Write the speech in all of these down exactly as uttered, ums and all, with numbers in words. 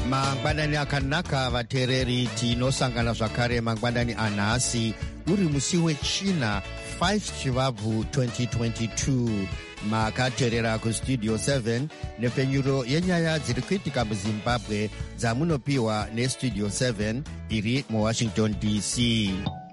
mangwanani akanaka vateereri, tinosangana zvakare mangwanani anhasi uri musi wechina five chivabvu twenty twenty-two. makateerera kustudio seven nepfenyuro yenyaya dziri kuitika muzimbabwe dzamunopiwa nestudio seven iri muwashington D C.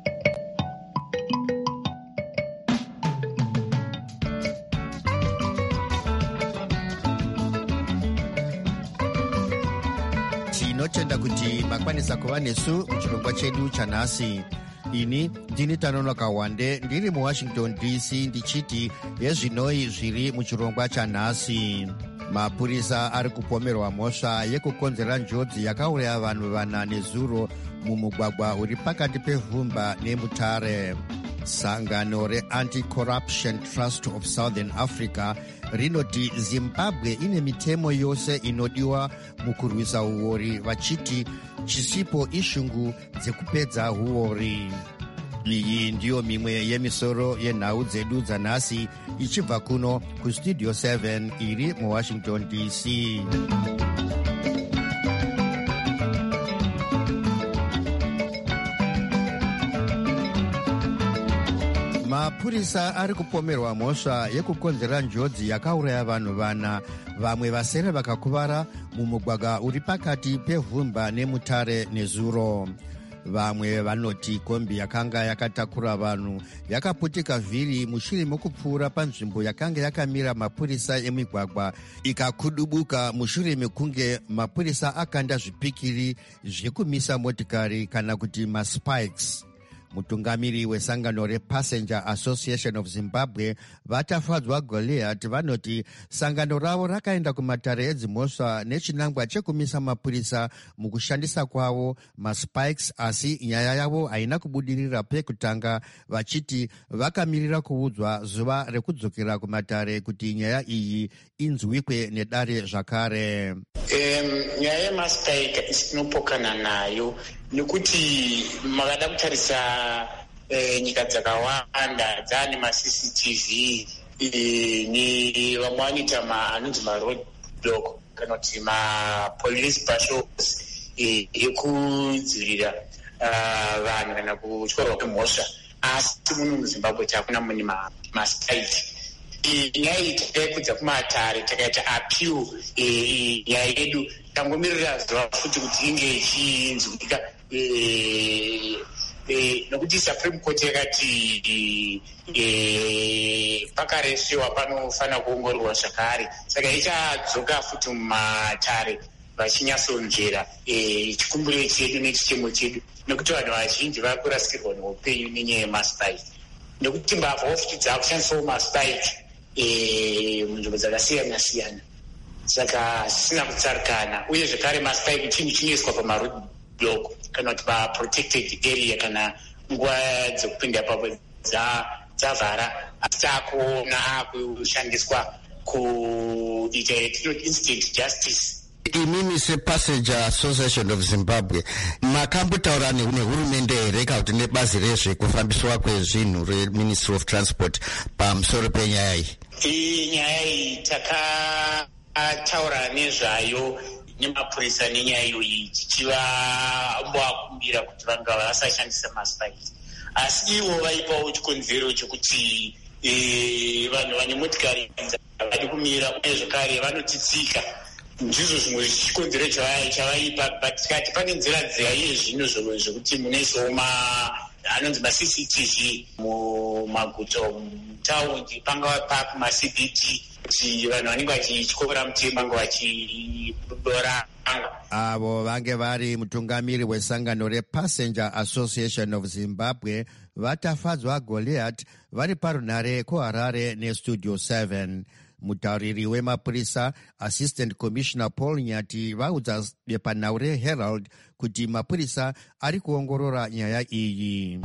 tinotenda kuti makwanisa kuva nesu muchirongwa chedu chanhasi. ini ndini Tanonoka Wande ndiri muwashington D C ndichiti yezvinoi zviri muchirongwa chanhasi. mapurisa ari kupomerwa mhosva yekukonzera njodzi yakauraya vanhu vana nezuro mumugwagwa uri pakati pevhumba neMutare. sangano reAnti-Corruption Trust of Southern Africa rinoti Zimbabwe ine mitemo yose inodiwa mukurwisa uori, vachiti chisipo ishungu dzekupedza uori. iyi ndiyo mimwe yemisoro yenhau dzedu dzanhasi ichibva kuno kustudio seven iri muwashington D C. mapurisa ari kupomerwa mhosva yekukonzera njodzi yakauraya vanhu vana, vamwe vasere vakakuvara mumugwagwa uri pakati pevhumba neMutare nezuro. vamwe vanoti kombi yakanga yakatakura vanhu yakaputika vhiri mushure mekupfuura panzvimbo yakanga yakamira mapurisa emigwagwa ikakudubuka mushure mekunge mapurisa akanda zvipikiri zvekumisa motikari kana kuti maspikes. mutungamiri wesangano rePassenger Association of Zimbabwe vatafadzwa Goliath vanoti sangano ravo rakaenda kumatare edzimhosva nechinangwa chekumisa mapurisa mukushandisa kwavo maspikes, asi nyaya yavo haina kubudirira pekutanga, vachiti vakamirira kuudzwa zuva rekudzokera kumatare kuti nyaya iyi inzwikwe nedare zvakare. Um, nyaya yemaspike inopokana nayo nekuti makada kutarisa eh, nyika dzakawanda dzane maC C T V eh, ni vamwe vanoita anonzi maroad block kana kuti mapolice patrols eh, ekudzivirira uh, vanhu kana kutyorwa kwemhosva, asi muno muZimbabwe takuna mune maspike. nyaya iyi takaikudza kumatare takaita appeal nyaya yedu tangomirira zuva futi kuti inge ichinzwika nokuti Supreme Court yakati pakareshewa panofanira kuongororwa zvakare, saka ichadzoka futi mumatare vachinyatsonzvera chikumbiro chedu nechichemo chedu, nekuti vanhu vazhinji vari kurasikirwa neupenyu nenyaya yemaspike, nekuti mbavha futi dzakushandisawo maspike munzvimbo dzakasiyana siyana, saka zvisina kutsarukana. uye zvekare maspike chinhu chinoiswa pamaroad block kana kuti paprotected area kana nguva dzekupinda ipapo dzavhara, asi taakuona akushandiswa kuita yatinoti instant justice. imimi sePassenger Association of Zimbabwe makambotaura nehurumende here kana kuti nebazi rezvekufambiswa kwezvinhu reMinistry of Transport pamusoro penyaya iyi? iyi nyaya iyi takataura nezvayo nemapurisa nenyaya iyoyi tichivamboakumbira kuti vanga vasashandisa maspike, asi ivo vaipawo chikonzero chekuti vanhu vane motikari vadi kumira uye zvekare vanotitsika, ndizvo zvimwe chikonzero chavaipa. But tikati pane nzira dzaiye zvino zvekuti munaisawo anonzi maC C T V mumaguta mutaundi, pangava pakumaC B D, kuti vanhu vanenge vachityora mutemo vanga vachidoranga. avo vange vari mutungamiri wesangano rePassenger Association of Zimbabwe vatafadzwa Goliath vari parunhare kuHarare nestudio seven. mutauriri wemapurisa Assistant Commissioner Paul Nyati vaudza bepanhau reHerald kuti mapurisa ari kuongorora nyaya iyi.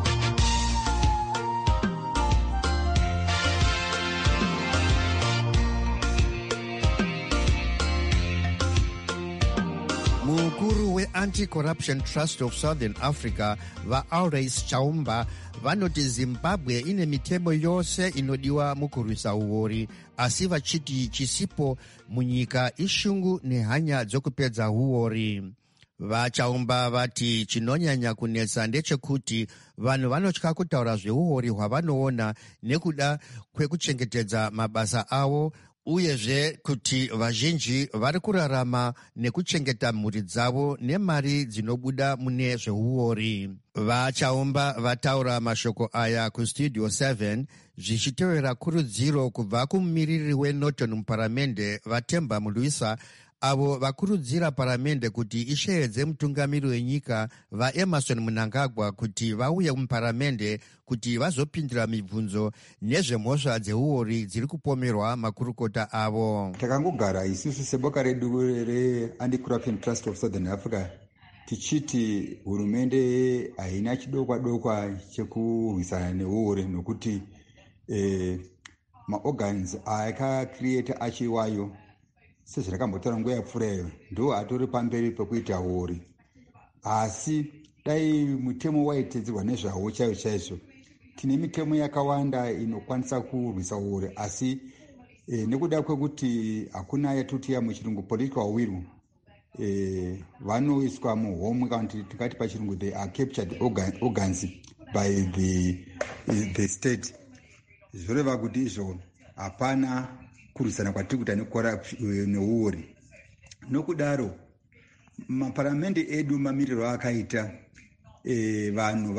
mukuru we-anti-corruption trust of southern africa vaAlrais Chaumba vanoti zimbabwe ine mitemo yose inodiwa mukurwisa uori, asi vachiti chisipo munyika ishungu nehanya dzokupedza uori. VaChaumba vati chinonyanya kunetsa ndechekuti vanhu vanotya kutaura zveuori hwavanoona nekuda kwekuchengetedza mabasa avo, uyezve kuti vazhinji vari kurarama nekuchengeta mhuri dzavo nemari dzinobuda mune zveuori. VaChaumba vataura mashoko aya kustudio seven zvichitevera kurudziro kubva kumumiriri weNorton muparamende vaTemba Mulwisa, avo vakurudzira paramende kuti isheedze mutungamiri wenyika vaEmerson Mnangagwa kuti vauye muparamende kuti vazopindira mibvunzo nezvemhosva dzeuori dziri kupomerwa makurukota avo. Takangogara isusu seboka redu re-Anti-Corruption Trust of Southern Africa tichiti hurumende haina chidokwa dokwa chekurwisana neuori, nokuti eh, maorgans akacreata achiwayo sezvirakambotaura nguva yapfuurayo ndo atori pamberi pekuita uori. Asi dai mutemo waitedzerwa nezvawo chaizvo chaizvo, tine mitemo yakawanda inokwanisa kurwisa uori, asi e, nekuda kwekuti hakuna yatotiya muchirungu political will, e, vanoiswa muhomwe kana tikati pachirungu they are captured organs by the, the state. Zvoreva kuti izvo hapana kurwisana kwatiri kuita neuori. Nokudaro maparamende edu mamiriro akaita, e, vanhu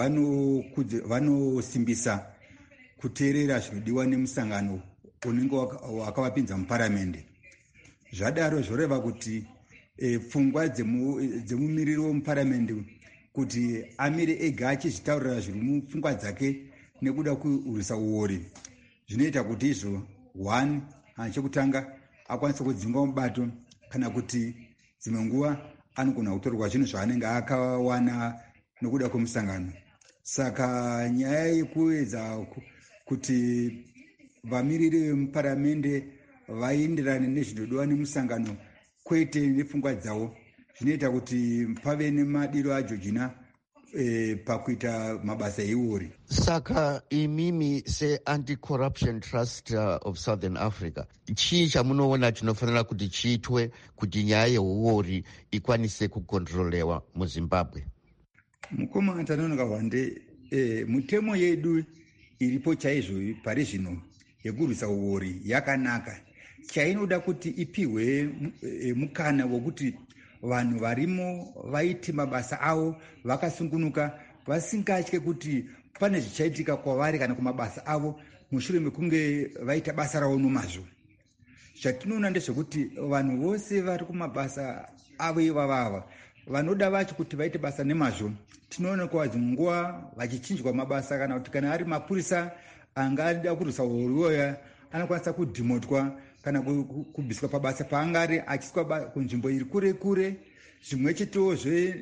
vanosimbisa kuteerera zvinodiwa nemusangano unenge wakavapinza muparamende. Zvadaro zvoreva kuti e, pfungwa dzemumiriri wemuparamende kuti amire ega achizvitaurira zviri mupfungwa dzake nekuda kurwisa uori, zvinoita kuti izvo one chekutanga akwanisa kudzinga mubato, kana kuti dzimwe nguva anogona kutorwa zvinhu zvaanenge akawana nokuda kwemusangano. Saka nyaya yekuedza kuti vamiriri vemuparamende vaenderane nezvinodiwa nemusangano kwete nepfungwa dzavo, zvinoita kuti pave nemadiro ajojina E, pakuita mabasa euori. Saka imimi se-Anti-Corruption Trust uh, of Southern Africa, chii chamunoona chinofanira kuti chiitwe kuti nyaya yeuori ikwanise kukontrolewa muZimbabwe? Mukoma Tanonoka Hwande, e, mutemo yedu iripo chaizvo pari zvino yekurwisa uori yakanaka. Chainoda kuti ipihwe e, mukana wokuti vanhu varimo vaiti mabasa avo vakasungunuka, vasingatye kuti pane zvichaitika kwavari kana kumabasa avo mushure mekunge vaita basa ravo nomazvo. Zvatinoona ndezvekuti vanhu vose vari kumabasa avo ivavava vanoda vacho kuti vaite basa nemazvo, tinoona kwa dzimwe nguva vachichinjwa mabasa, kana kuti kana ari mapurisa angada kurwisa uori iwoya anokwanisa kudhimotwa kana kubviswa pabasa paangari achiswa kunzvimbo iri kure kure. Zvimwe chetozve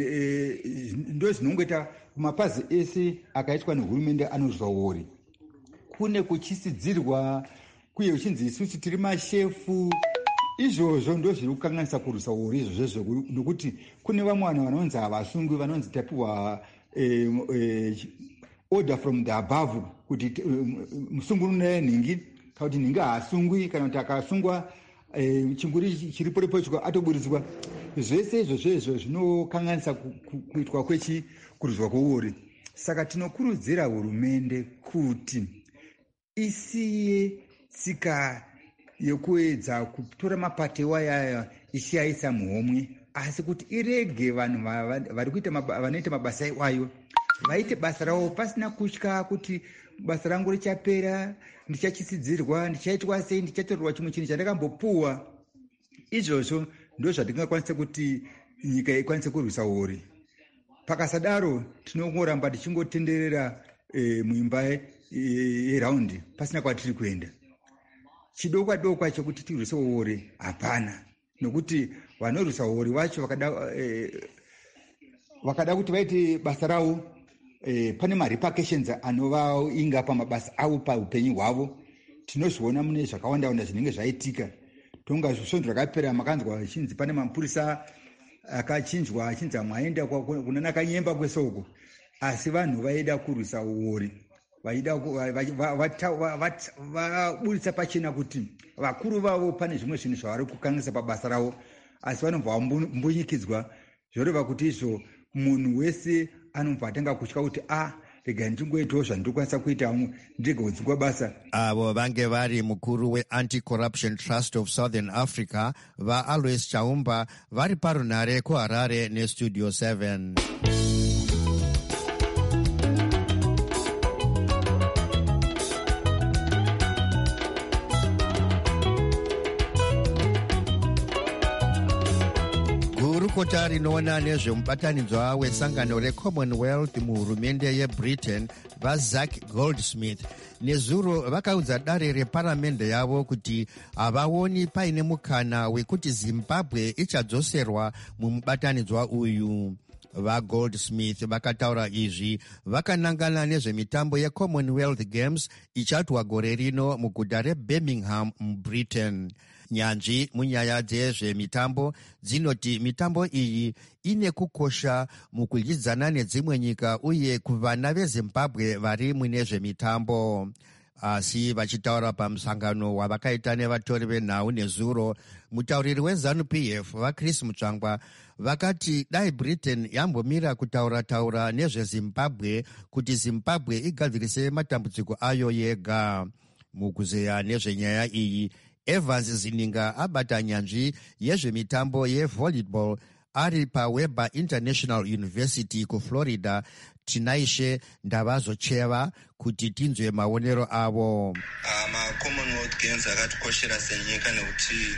ndo zvinongoita kumapazi ese akaitwa nehurumende anorwisa uori. Kune kuchisidzirwa kuye uchinzi isusu tiri mashefu, izvozvo ndo zviri kukanganisa kurwisa uori izvozvo, nokuti kune vamwe vanhu vanonzi havasungwi, vanonzi tapiwa eh, eh, order from the above kuti musunguri unaye nhingi, kana kuti nhingi haasungwi, kana kuti akasungwa e, chinguri chiripo ripo atoburiswa. Zvese izvozvo izvo zvinokanganisa kuitwa kwechi kurwisa kweuori. Saka tinokurudzira hurumende kuti isiye tsika yekuedza kutora mapatewa yaya ichiaisa muhomwe, asi kuti irege vanhu vari kuita vanoita mabasa iwayo vaite basa ravo pasina kutya kuti basa rangu richapera, ndichachisidzirwa, ndichaitwa sei, ndichatorerwa chimwe chinhu chandakambopuwa. Izvozvo ndo zvatingakwanisa kuti nyika ikwanise kurwisa uori. Pakasadaro tinongoramba tichingotenderera e, muimba yeraundi e, pasina kwatiri kuenda. Chidokwa dokwa chekuti tirwise uori hapana, nokuti vanorwisa uori vacho vakada e, vakada kuti vaite basa ravo, e, pane marepercussions anovainga pamabasa avo paupenyu hwavo. Tinozviona mune zvakawanda wanda zvinenge zvaitika. Tonga zvosvo zvakapera makanzwa chinzi pane mapurisa akachinjwa achinza mwaenda kunana kanyemba kwesoko, asi vanhu vaida kurwisa uori, vaida vaburitsa pachena kuti vakuru vavo pane zvimwe zvinhu zvavari kukanganisa pabasa ravo, asi vanobva vambunyikidzwa zvoreva kuti izvo munhu wese anobva atanga kutya kuti a rega ndingoitawo zvandiri kwanisa kuita ndirege kudzingwa basa. Avo vange vari mukuru we-Anti-Corruption Trust of Southern Africa vaAlois Chaumba vari parunare kuHarare neStudio seven. Gurukota rinoona nezvemubatanidzwa wesangano reCommonwealth muhurumende yeBritain vaZach Goldsmith nezuro vakaudza dare reparamende yavo kuti havaoni paine mukana wekuti Zimbabwe ichadzoserwa mumubatanidzwa uyu. VaGoldsmith vakataura izvi vakanangana nezvemitambo yeCommonwealth Games ichatwa gore rino muguta reBirmingham muBritain. Nyanzvi munyaya dzezvemitambo dzinoti mitambo iyi ine kukosha mukudyidzana nedzimwe nyika uye kuvana veZimbabwe vari mune zvemitambo. Asi vachitaura pamusangano wavakaita nevatori venhau nezuro, mutauriri weZANU P F vaChris Mutsvangwa vakati dai Britain yambomira kutaura-taura nezveZimbabwe kuti Zimbabwe igadzirise matambudziko ayo yega. Mukuzeya nezvenyaya iyi, Evans Zininga abata nyanzvi yezvemitambo yevolleyball ari paWeber International University kuFlorida. Tinaishe Ndavazocheva kuti tinzwe maonero avo. Ma-Commonwealth Games akatikoshera senyika nekuti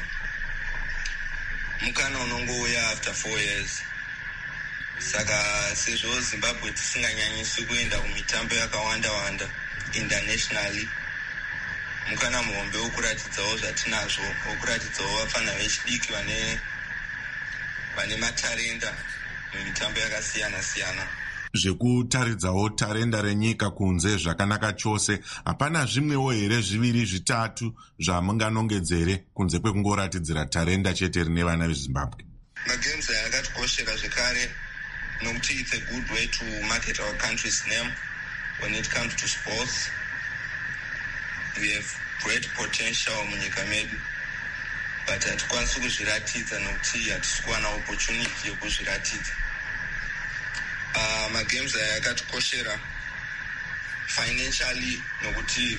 mukana unongouya after four years. Saka sezvo Zimbabwe tisinganyanyisi kuenda kumitambo yakawanda-wanda internationally, mukana muhombe wokuratidzawo zvatinazvo, wokuratidzawo vafana vechidiki vane vane matarenda mumitambo yakasiyana-siyana. Zvekutaridzawo tarenda renyika kunze zvakanaka chose. Hapana zvimwewo here zviviri zvitatu zvamunganongedzere kunze kwekungoratidzira tarenda chete rine vana veZimbabwe? Magames aya akatikoshera zvekare nokuti it's a good way to market our country's name when it comes to sports. We have great potential munyika medu, but hatikwanisi kuzviratidza nokuti hatisi kuwana opportunity yekuzviratidza. Uh, magames aya akatikoshera financially nokuti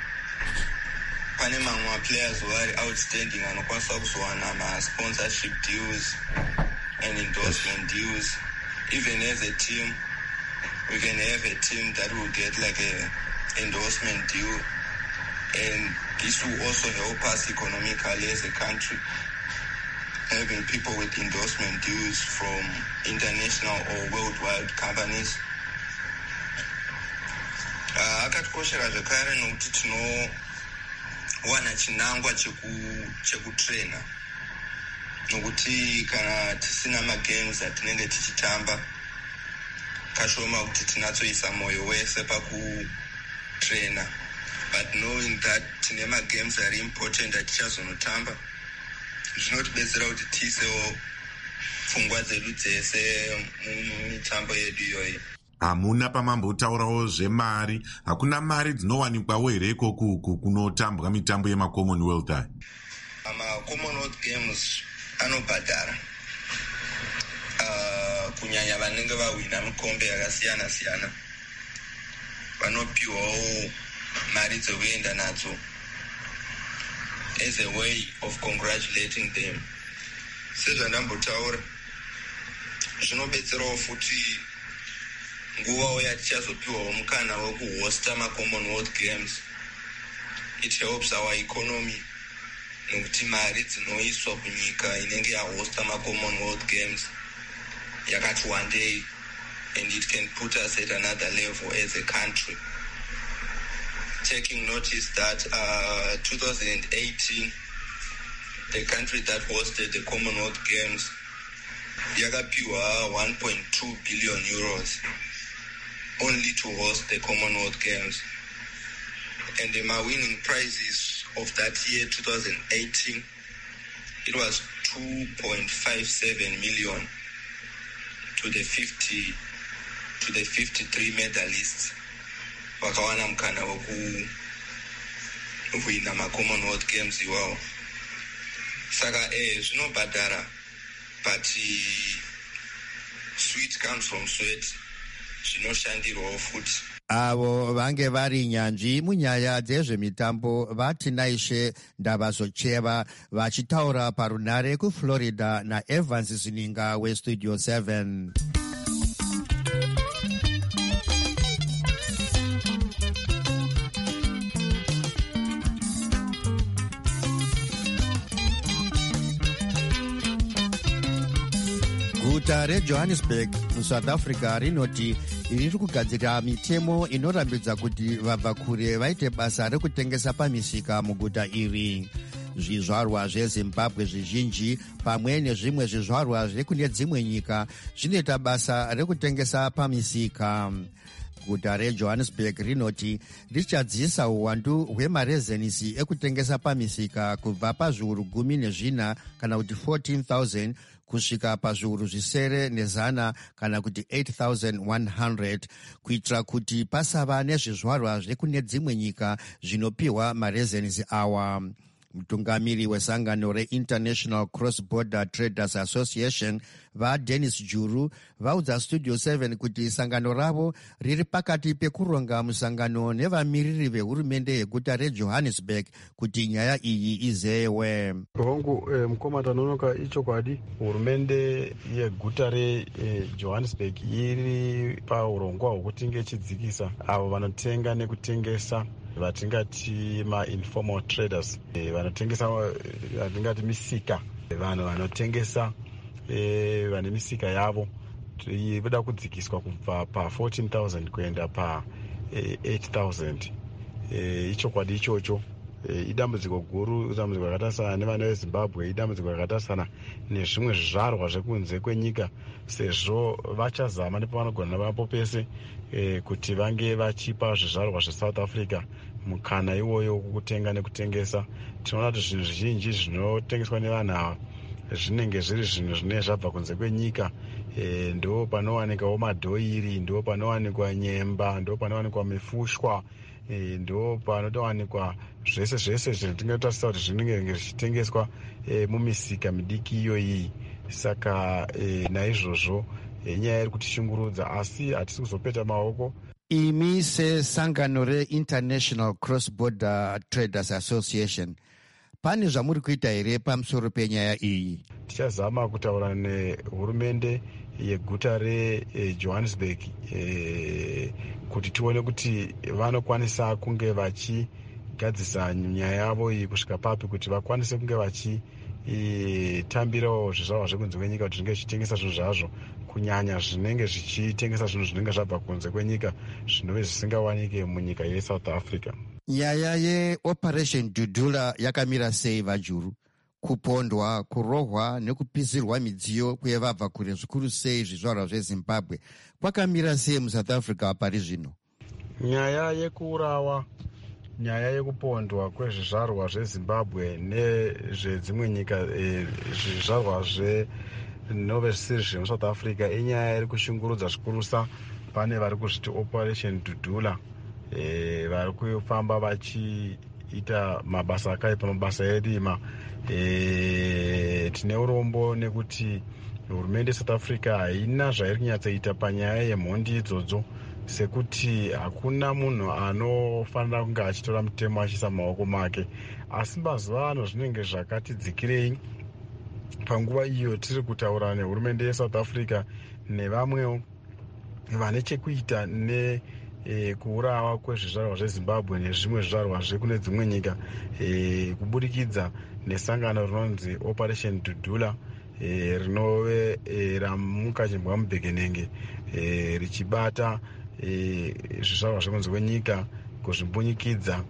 pane mamwe maplayers wari outstanding anokwanisa kuzowana ma-sponsorship deals and endorsement deals. Even as a team, we can have a team that will get like a endorsement deal, and this will also help us economically as a country, having people with endorsement deals from international or worldwide companies. Uh, akatikoshera zvekare nokuti tinowana chinangwa chekutraina, nokuti kana tisina magames atinenge tichitamba kashoma kuti tinatsoisa moyo wese pakutraina, but knowing that tine magames ari important atichazonotamba zvinotibetsera kuti tiisewo pfungwa dzedu dzese mumitambo yedu iyoyi. Hamuna pamambotaurawo zvemari? Hakuna mari dzinowanikwawo here ikoko uku kunotambwa mitambo yemaCommonwealth aya? Ma-Commonwealth Games anobhadhara uh, kunyanya vanenge vahwina mikombe yakasiyana-siyana, vanopiwawo mari dzekuenda nadzo as a way of congratulating them. Sezvandambotaura, zvinobetserawo futi nguvawo yatichazopiwawo mukana wekuhosta ma-Commonwealth Games. It helps our economy nokuti mari dzinoiswa kunyika inenge yahosta ma-Commonwealth Games yakati wandei, and it can put us at another level as a country. Taking notice that uh, twenty eighteen, the country that hosted the Commonwealth Games yakapiwa one point two billion euros only to host the Commonwealth Games, and the winning prizes of that year twenty eighteen, it was two point five seven million to the fifty to the fifty-three medalists vakawana mukana wekuwina macommonwealth games iwawo. Saka eh zvinobhadhara, but sweet comes from sweat, zvinoshandirwawo futi. Avo vange vari nyanzvi munyaya dzezvemitambo vati Naishe Ndavazocheva vachitaura parunare kuFlorida naEvans Zininga weStudio seven. Guta reJohannesburg muSouth Africa rinoti riri kugadzira mitemo inorambidza kuti vabva kure vaite basa rekutengesa pamisika muguta iri. Zvizvarwa zveZimbabwe zvizhinji pamwe nezvimwe zvizvarwa zvekune dzimwe nyika zvinoita basa rekutengesa pamisika. Guta reJohannesburg rinoti richadzisa uwandu hwemarezenisi ekutengesa pamisika kubva pazviuru gumi nezvina kana kuti fourteen thousand kusvika pazviuru zvisere nezana kana kuti eight thousand one hundred kuitira kuti pasava nezvizvarwa zvekune dzimwe nyika zvinopiwa marezenisi awa. Mutungamiri wesangano reInternational Cross-Border Traders Association vaDennis Juru vaudza Studio seven kuti sangano ravo riri pakati pekuronga musangano nevamiriri vehurumende yeguta reJohannesburg kuti nyaya iyi izewe. Hongu eh, mukomata nonoka ichokwadi hurumende yeguta reJohannesburg eh, iri paurongwa hwokuti inge ichidzikisa avo vanotenga nekutengesa vatingati ma-informal traders, e, vanotengesa vatingati misika, vanhu vanotengesa e, vane misika yavo voda kudzikiswa kubva pa fourteen thousand kuenda pa e, eight thousand. E, ichokwadi ichocho e, idambudziko guru, idambudziko rakatasana nevana veZimbabwe, idambudziko rakatasana nezvimwe zvizvarwa zvekunze kwenyika, sezvo vachazama nepavanogona napo pese e, kuti vange vachipa zvizvarwa zveSouth Africa mukana iwoyo kukutenga nekutengesa. Tinoona kuti zvinhu zvizhinji zvinotengeswa nevanhu ava zvinenge zviri zvinhu zvine zvabva kunze kwenyika. E, ndo panowanikwawo madhoiri, ndo panowanikwa nyemba, ndo panowanikwa mifushwa, e, ndo panotowanikwa zvese zvese zvatingatarisa kuti zvinenge zvichitengeswa e, mumisika midiki iyoyi. Saka e, naizvozvo e, nyaya iri kutishungurudza, asi hatisi kuzopeta maoko. Imi sesangano reInternational Cross-Border Traders Association, pane zvamuri kuita here pamusoro penyaya iyi? Tichazama kutaura nehurumende yeguta reJohannesburg e, kuti tione kuti vanokwanisa kunge vachigadzisa nyaya yavo iyi kusvika papi kuti vakwanise kunge vachitambirawo zvizvarwa zvekunze kwenyika kuti zvinge zvichitengesa zvinhu zvazvo, kunyanya zvinenge zvichitengesa zvinhu zvinenge zvabva kunze kwenyika zvinove zvisingawanike munyika yeSouth Africa. Nyaya yeOperation Dudula yakamira sei vaJuru? Kupondwa, kurohwa nekupizirwa midziyo kwevabva kure zvikuru sei zvizvarwa zveZimbabwe kwakamira sei muSouth Africa pari zvino? Nyaya yekuurawa, nyaya yekupondwa kwezvizvarwa zveZimbabwe nezvedzimwe nyika e, zvizvarwa zve nove zvisiri zvemuSouth Africa inyaya iri kushungurudza zvikurusa. Pane vari kuzviti Operation Dudula, e, vari kufamba vachiita mabasa akaipa, mabasa erima. E, tine urombo nekuti hurumende yeSouth Africa haina zvairi kunyatsoita panyaya yemhondi idzodzo, sekuti hakuna munhu anofanira kunge achitora mutemo achiisa maoko make. Asi mazuva ano zvinenge zvakati dzikirei panguva iyo tiri kutaura nehurumende yeSouth Africa nevamwewo vane chekuita ne e, kuurawa kwezvizvarwa zveZimbabwe nezvimwe zvizvarwa zvekune dzimwe nyika, e, kubudikidza nesangano rinonzi Operation Dudula e, rinove e, ramukachimbwa mubekenenge e, richibata e, zvizvarwa zvekunze kwenyika kuzvimbunyikidza,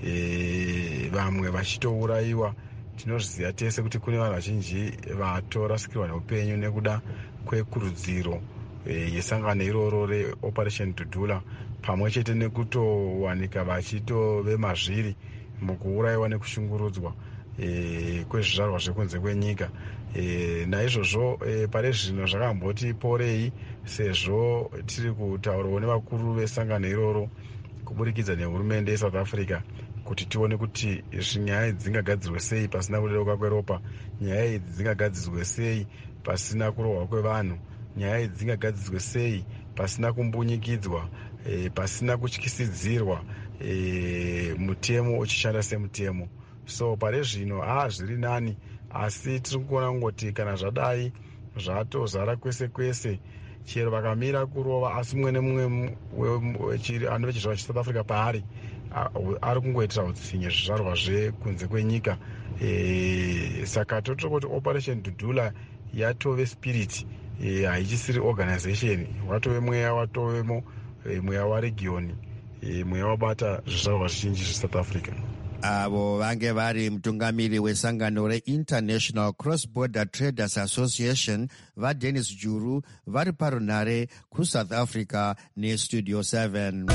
e, vamwe vachitourayiwa. Tinozviziva tese kuti kune vanhu vazhinji vatorasikirwa neupenyu nekuda kwekurudziro e, yesangano iroro reOperation Dudula, pamwe chete nekutowanika vachitove mazviri mukuurayiwa nekushungurudzwa e, kwezvizvarwa zvekunze kwenyika. E, naizvozvo e, pare zvino zvakamboti porei sezvo tiri kutaurawo nevakuru vesangano iroro kuburikidza nehurumende yeSouth Africa kuti tione kuti nyaya idzi dzingagadzirwe sei pasina kudeuka kweropa, nyaya idzi dzingagadzirwe sei pasina kurohwa kwevanhu, nyaya idzi dzingagadzirwe sei pasina kumbunyikidzwa, e, pasina kutyisidzirwa, e, mutemo uchishanda semutemo. So pare zvino haa zviri nani, asi tiri kuona kungoti kana zvadai zvatozara kwese kwese, chero vakamira kurova asi mumwe nemumwe anove chizvarwa cheSouth Africa paari ari kungoitira utsinye zvizvarwa zvekunze kwenyika. E, saka totiri kuti Operation Dudula yatove spirit, e, haichisiri organization, watove mweya watovemo, e, mweya waregioni, e, mweya wabata zvizvarwa zvizhinji zveSouth Africa. Avo vange vari mutungamiri wesangano reInternational Cross Border Traders Association vaDennis Juru vari parunhare kuSouth Africa neStudio seven.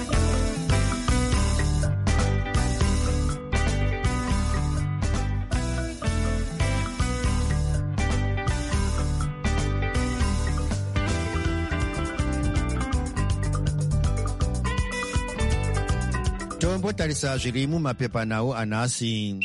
Tombotarisa zviri mumapepanhau anhasi.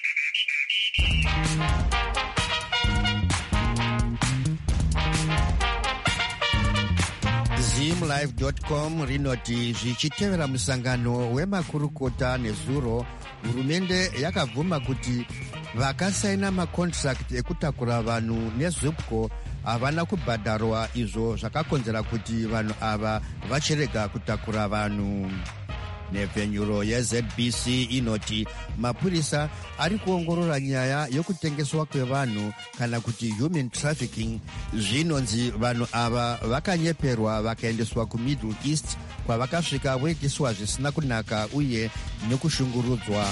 zimlive dot com rinoti zvichitevera musangano wemakurukota nezuro, hurumende yakabvuma kuti vakasaina makontrakt ekutakura vanhu nezupco havana kubhadharwa, izvo zvakakonzera kuti vanhu ava vachirega kutakura vanhu. Nepfenyuro yeZ B C inoti mapurisa ari kuongorora nyaya yokutengeswa kwevanhu kana kuti human trafficking. Zvinonzi vanhu ava vakanyeperwa vakaendeswa kuMiddle East kwavakasvika voitiswa zvisina kunaka uye nekushungurudzwa.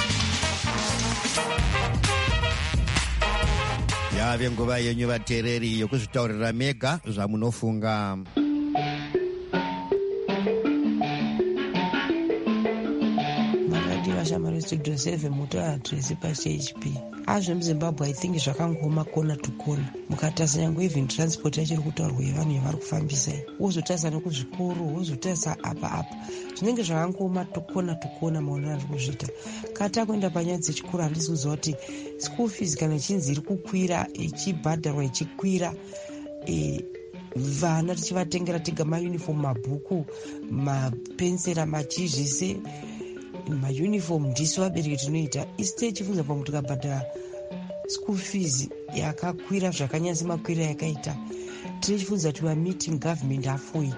Yave nguva yenyu vateereri yokuzvitaurira mega zvamunofunga. Shamari Studio seven motor address paCh P. Azvo muZimbabwe I think zvakangoma kona to kona. Mukatarisa yangu even transport yachiri kutaurwa yevanhu yavari kufambisa. Wozotarisa nekuzvikoro, wozotarisa apa apa. Zvinenge zvakangoma to kona to kona maonero ari kuzviita. Kata kuenda panyaya dzechikoro handisi kuziva kuti school fees kana chinzi iri kukwira ichibhadharwa ichikwira, e, vana tichivatengera tega mauniform, mabhuku, mapensera, machii zvese mauniform ndisi vabereki tinoita. Iste chifunza pa kuti kabhadhara school fees yakakwira zvakanyasi makwira yakaita, tiri chifunza kuti meeting government afoi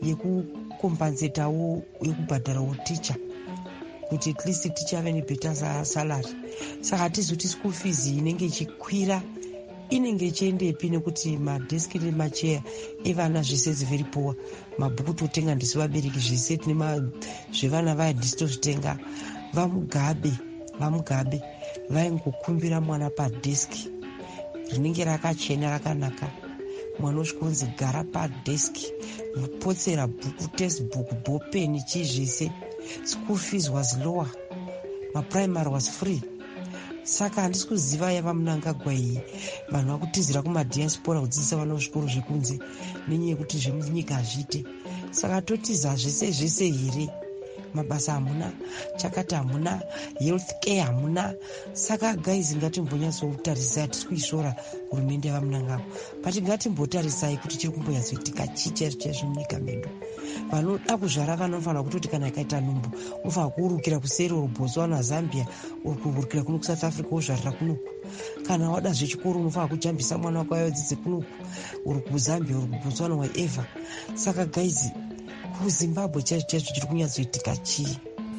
yekukompensetawo yekubhadharawo teacher kuti at least teacher ave nebeta salary. Saka hatizi kuti school fees inenge ichikwira inenge ichiendepi, nekuti madeski nemacheya evana zvese very poor, mabhuku totenga ndisi vabereki zvese tine zvevana vaya ndisi tozvitenga. Vamugabe vamugabe vaingokumbira mwana padeski rinenge rakachena rakanaka, mwana usvika kunzi gara padeski, potsera bhuku, textbook, bhopeni, chii zvese. School fees was lower, maprimary was free. Saka handisi kuziva yava munangagwa iyi vanhu vakutizira kumadiaspora kudzidzisa vana kuzvikoro zvekunze nenyaya yekuti zvemunyika hazviite. Saka totiza zvese zvese here, mabasa hamuna, chakati hamuna, health care hamuna. Saka guys ngatimbonyatsotarisai, hatisi kuishora hurumende yava munangagwa, but ngatimbotarisai kuti chiri kumbonyatsoitika chii chaizvo munyika medu. Vanoda kuzvara vana vanofanira kutoti kana yakaita nhumbu unofanira kuurukira kuseri uri Botswana naZambia, uri kuurukira kuno kuSouth Africa wozvarira kunoku. Kana wada zvechikoro unofanira kujambisa mwana wako ayodzidze kunoku, uri kuZambia, uri kuBotswana, whatever. Saka guys, kuZimbabwe chaizvo chaizvo chiri kunyatsoitika chii?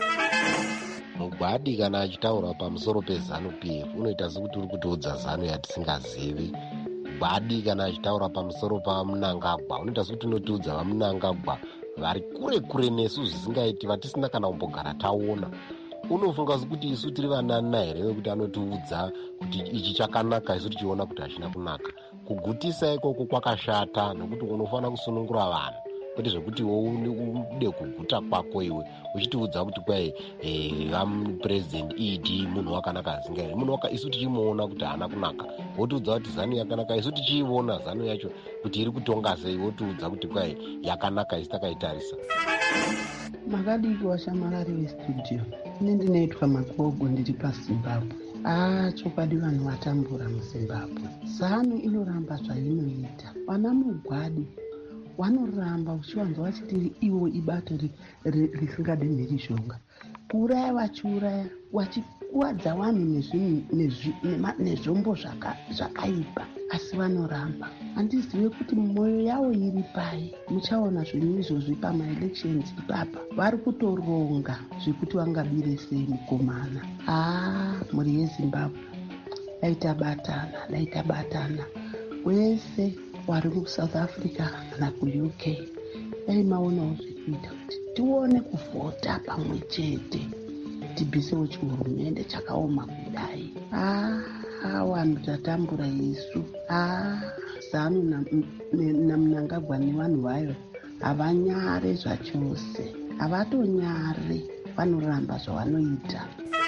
Mugwadi kana achitaura pamusoro peZanu P F unoita sekuti uri kutiudza Zanu yatisingazivi. Gwadi kana achitaura pamusoro paMunangagwa unoita sekuti unotiudza vaMunangagwa vari kure kure nesu zvisingaiti, vatisina kana kumbogara taona. Unofunga sekuti isu tiri vanana here vekuti anotiudza kuti ichi chakanaka isu tichiona kuti hachina kunaka. Kugutisa ikoko kwakashata, nokuti unofanira kusunungura vanhu kwete zvekuti ude kuguta kwako iwe uchitiudza kuti kwai vamupresident ed munhu wakanaka asingaeri munhu waka isu tichimuona kuti haana kunaka wotiudza kuti zanu yakanaka isu tichiiona zanu yacho kuti iri kutonga sei wotiudza kuti kwai yakanaka isi takaitarisa. Makadiki washamarari vestudio ine ndinoitwa Magogo ndiri paZimbabwe. Ah, chokwadi vanhu vatambura muZimbabwe. Zanu inoramba zvainoita. Vana mugwadi vanoramba uchivanza vachiti iwo ibato risingade mhirizhonga. Kuuraya vachiuraya vachikuwadza vanhu nezvombo zvakaipa, asi vanoramba. Handizive kuti mwoyo yavo iri pai. Muchaona zvinhu izvozvi pamaelections ipapa. Vari kutoronga zvekuti vangabire sei mukomana. Ah, mhuri yeZimbabwe dai tabatana, dai tabatana. Wese wari kuSouth Africa kana kuU K dai maonawo zvekuita kuti tione kuvhota pamwe chete tibvisewo chihurumende chakaoma kudai. Ah, vanhu tatambura isu. Ah, Zanu naMnangagwa nevanhu vayo havanyare zvachose, havatonyare, vanoramba zvavanoita.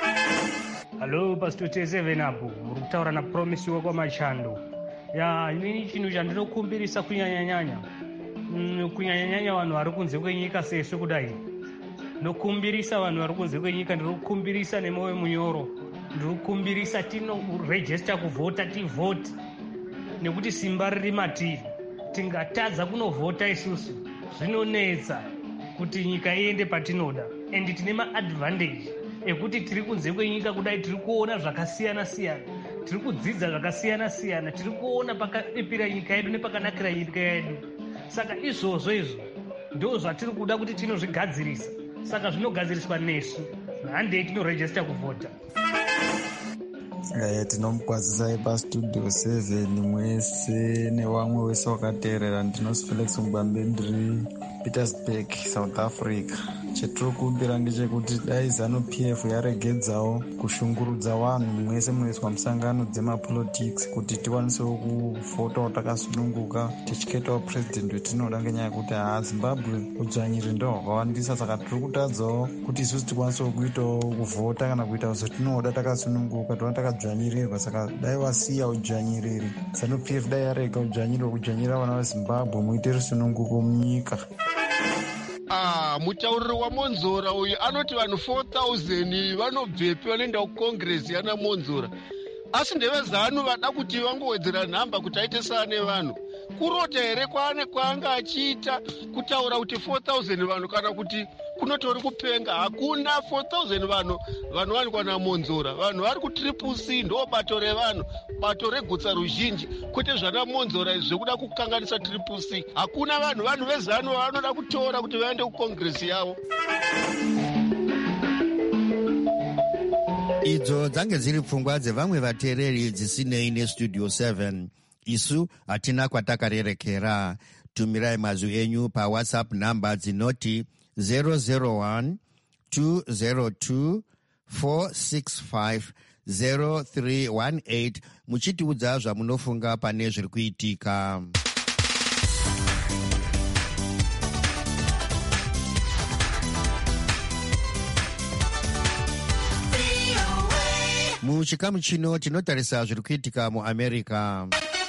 Halo Pastor T seven apo muri kutaura naPromise wekwamachando. Ya inini chinhu chandinokumbirisa kunyanyanyanya mm, kunyanyanyanya vanhu vari kunze kwenyika sesu kudai. Nokumbirisa vanhu vari kunze kwenyika, ndinokumbirisa nemwoyo munyoro, ndinokumbirisa tinoregister kuvhota, tivhote nekuti simba riri matiri. Tingatadza kunovhota isusu zvinonetsa kuti nyika iende patinoda, and tine maadvantage ekuti tiri kunze kwenyika kudai, tiri kuona zvakasiyana siyana, tiri kudzidza zvakasiyana siyana, tiri kuona pakadipira nyika yedu nepakanakira nyika yedu. Saka izvozvo izvo ndo zvatiri kuda kuti tinozvigadzirisa. Saka zvinogadziriswa nesu, handei tinoregister kuvhota. Eh, tinomukwazisai pastudio seven mwese nevamwe wese wakateerera. Ndinosi Felix Mugwambe ndiri Pietersburg, South Africa. Chetiri kumbira ngechekuti dai Zanu P F yaregedzawo kushungurudza vanhu mwese munoiswa musangano dzemapolitics kuti tikwanisewo kuvhotawo takasununguka tichiketawo president wetinoda, ngenyaya yekuti haa Zimbabwe udzvanyiri ndo hwakawandisa. Saka tiri kutadzawo kuti isusu tikwanisewo kuitawo kuvhota kana kuita zvetinoda takasununguka, tona takadzvanyirirwa. Saka dai wasiya udzvanyiriri, Zanu P F dai yarega udzvanyiriro kudzvanyirira vana veZimbabwe, muite rusununguko munyika. Ah, mutauriri waMonzora uyu anoti vanhu four thousand vanobvepi vanoenda kucongress yana Monzora, asi ndeveZanu vada kuti vangowedzera nhamba kuti aite saane vanhu. Kurota here kwaane kwaanga achiita kutaura kuti four thousand vanhu, kana kuti kunotori kupenga? Hakuna four thousand vanhu vanowanikwa naMonzora. Vanhu vari kutriple C ndo bato revanhu, bato regutsa ruzhinji, kwete zvana Monzora izvi zvekuda kukanganisa triple C. Hakuna vanhu vanhu veZanu vanoda kutora kuti vaende kucongress yavo. Idzo dzange dziri pfungwa dzevamwe vateereri dzisinei nestudio seven. Isu hatina kwatakarerekera. Tumirai mazwi enyu paWhatsApp namba dzinoti zero zero one two zero two four six five zero three one eight muchitiudza zvamunofunga pane zviri kuitika. Muchikamu chino tinotarisa zviri kuitika muAmerica.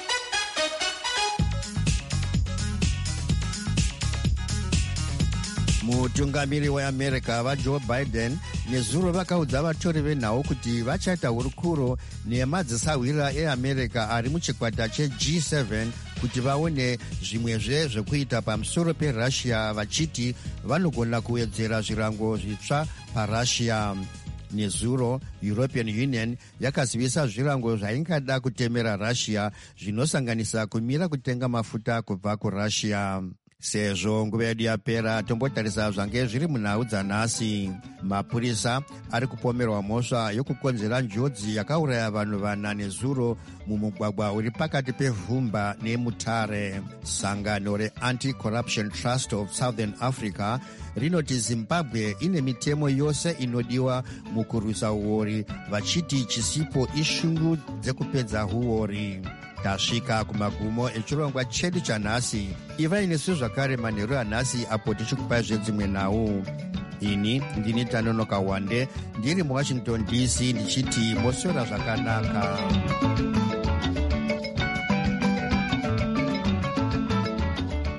Mutungamiri weAmerica vaJoe Biden nezuro vakaudza vatori venhau kuti vachaita hurukuro nemadzisawira eAmerica ari muchikwata cheG seven kuti vaone zvimwezve zvekuita pamusoro peRussia, vachiti vanogona kuwedzera zvirango zvitsva paRussia. Nezuro European Union yakazivisa zvirango zvaingada kutemera Russia, zvinosanganisa kumira kutenga mafuta kubva kuRussia. Sezvo nguva yedu yapera, tombotarisa zvange zviri munhau dzanhasi. Mapurisa ari kupomerwa mhosva yokukonzera njodzi yakauraya vanhu vana nezuro mumugwagwa uri pakati peVhumba neMutare. Sangano reAnti-Corruption Trust of Southern Africa rinoti Zimbabwe ine mitemo yose inodiwa mukurwisa uori, vachiti chisipo ishungu dzekupedza huori. tasvika kumagumo echirongwa chedu chanhasi. Ivai nesu zvakare manheru anhasi apo tichikupai zvedzimwe nhau. Ini ndini Tanonoka Wande ndiri muWashington D C ndichiti moswera zvakanaka.